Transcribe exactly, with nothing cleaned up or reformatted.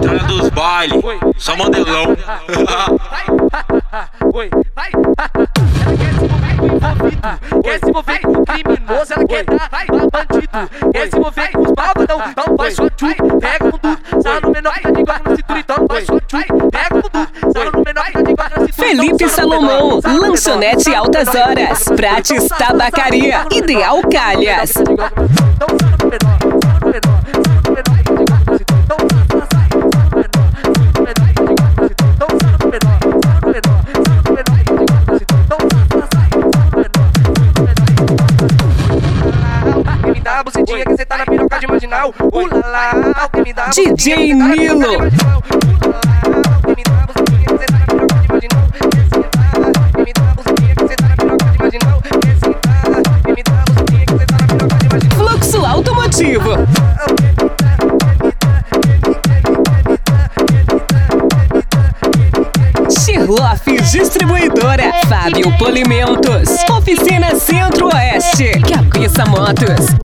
Estrada dos bailes, só modelão. Oi, vai. Ela quer se envolver com o criminoso, ela quer dar pra bandido. Quer se envolver com os malvadão, então vai só tchu. Pega com tudo, sarra no menor, tá de igual na cintura, então vai só tchu. Pega com tudo, sarra no menor, tá de igual na cintura. Felipe Salomão, lanchonete Altas Horas, Prates Tabacaria, Ideal Calhas. Bucetinha que cê tá na piroca de marginal. Ulala, que me dá D J Nilo. Fluxo Automotivo. Sherlock Distribuidora, Fábio Polimentos, Oficina Centro-Oeste, Cabeça Motos.